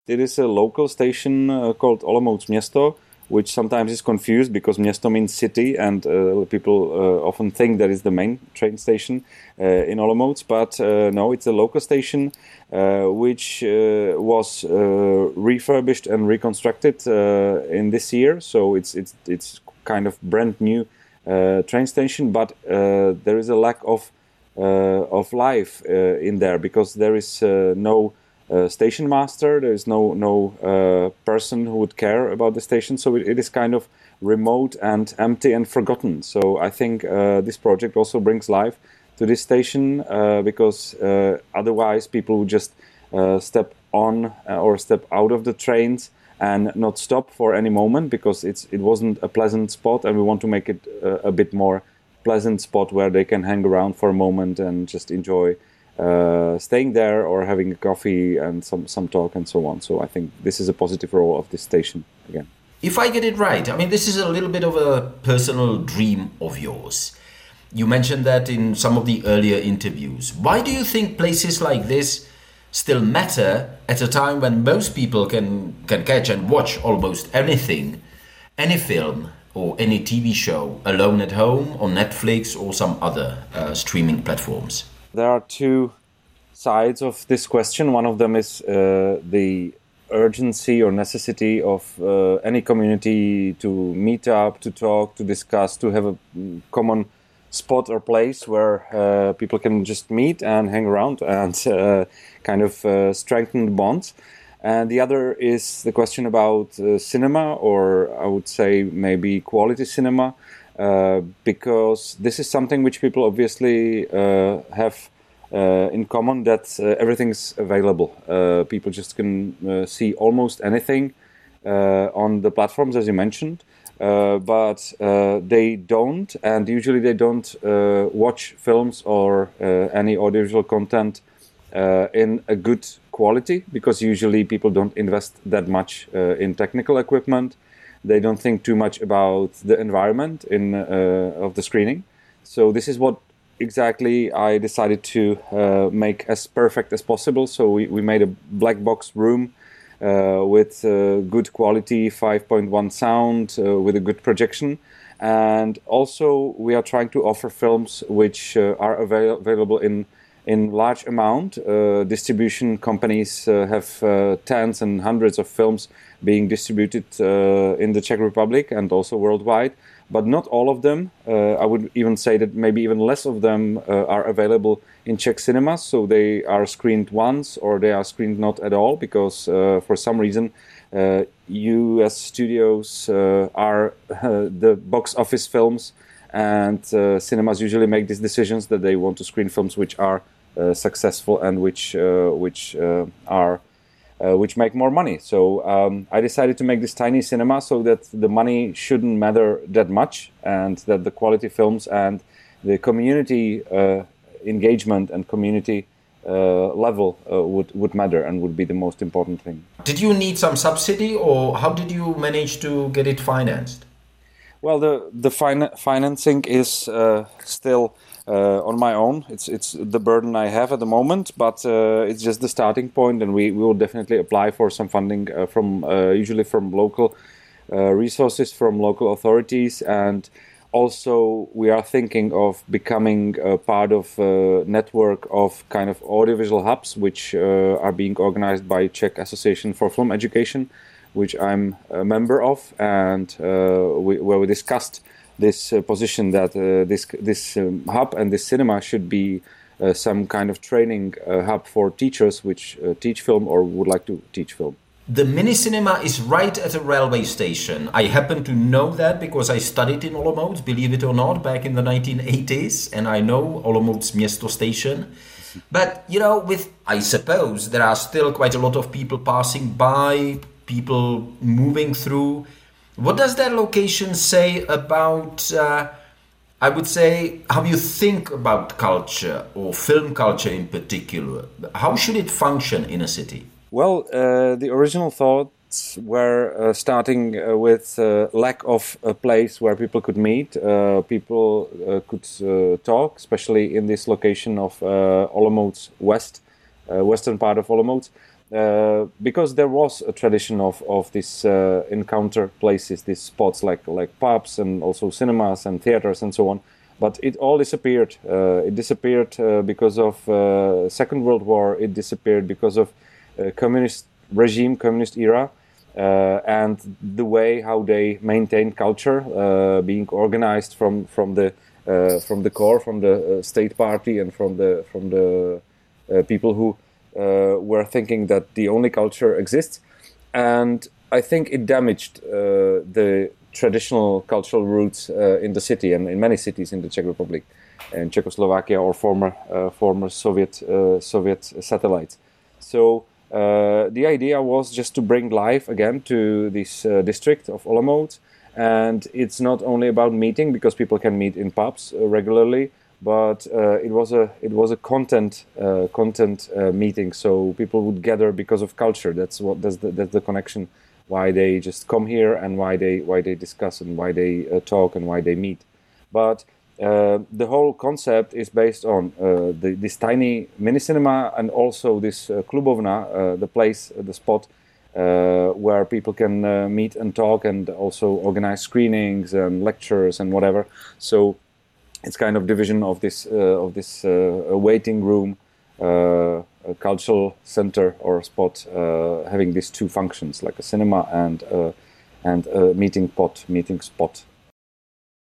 It is a local station called Olomouc Město, which sometimes is confused because Město means city, and people often think that is the main train station in Olomouc. But no, it's a local station which was refurbished and reconstructed in this year. So it's kind of brand new train station, but there is a lack of life in there because there is no station master. There is no person who would care about the station, so it is kind of remote and empty and forgotten. So I think this project also brings life to this station because otherwise people would just step on or step out of the trains and not stop for any moment because it wasn't a pleasant spot, and we want to make it a bit more pleasant spot where they can hang around for a moment and just enjoy staying there or having a coffee and some talk and so on. So I think this is a positive role of this station again. If I get it right, I mean, this is a little bit of a personal dream of yours. You mentioned that in some of the earlier interviews. Why do you think places like this still matter at a time when most people can catch and watch almost anything, any film or any TV show alone at home, on Netflix or some other streaming platforms? There are two sides of this question. One of them is the urgency or necessity of any community to meet up, to talk, to discuss, to have a common spot or place where people can just meet and hang around and kind of strengthen bonds. And the other is the question about cinema, or I would say maybe quality cinema, because this is something which people obviously have in common, that everything's available. People just can see almost anything on the platforms, as you mentioned, but they don't, and usually they don't watch films or any audiovisual content in a good quality, because usually people don't invest that much in technical equipment. They don't think too much about the environment of the screening. So this is what exactly I decided to make as perfect as possible. So we made a black box room with good quality 5.1 sound, with a good projection. And also we are trying to offer films which are available in large amount. Distribution companies have tens and hundreds of films being distributed in the Czech Republic and also worldwide, but not all of them. I would even say that maybe even less of them are available in Czech cinemas, so they are screened once or they are screened not at all, because for some reason US studios are the box office films, and cinemas usually make these decisions that they want to screen films which are successful and which make more money. So I decided to make this tiny cinema so that the money shouldn't matter that much, and that the quality films and the community engagement and community level would matter and would be the most important thing. Did you need some subsidy, or how did you manage to get it financed? Well, the financing is still on my own. It's the burden I have at the moment, but it's just the starting point, and we will definitely apply for some funding from usually from local resources, from local authorities, and also we are thinking of becoming a part of a network of kind of audiovisual hubs which are being organized by Czech Association for Film Education, which I'm a member of, and where we discussed this position that this hub and this cinema should be some kind of training hub for teachers which teach film or would like to teach film. The mini cinema is right at a railway station. I happen to know that because I studied in Olomouc, believe it or not, back in the 1980s, and I know Olomouc Město station. But, you know, I suppose there are still quite a lot of people passing by, people moving through. What does that location say about, I would say, how you think about culture, or film culture in particular? How should it function in a city? Well, the original thoughts were starting with lack of a place where people could meet, people could talk, especially in this location of Olomouc West, western part of Olomouc. because there was a tradition of this encounter places, these spots like pubs and also cinemas and theaters and so on. But it all disappeared. It disappeared because of Second World War. It disappeared because of communist regime, communist era, and the way how they maintained culture, being organized from the core, from the state party, and from the people who were thinking that the only culture exists. And I think it damaged the traditional cultural roots in the city and in many cities in the Czech Republic and Czechoslovakia or former Soviet satellites. So the idea was just to bring life again to this district of Olomouc, and it's not only about meeting, because people can meet in pubs regularly, but it was a content meeting. So people would gather because of culture. That's the connection. Why they just come here and why they discuss and why they talk and why they meet. But the whole concept is based on this tiny mini cinema and also this Klubovna, the place, the spot where people can meet and talk and also organize screenings and lectures and whatever. So it's kind of division of this waiting room, a cultural center or spot, having these two functions, like a cinema and a meeting spot.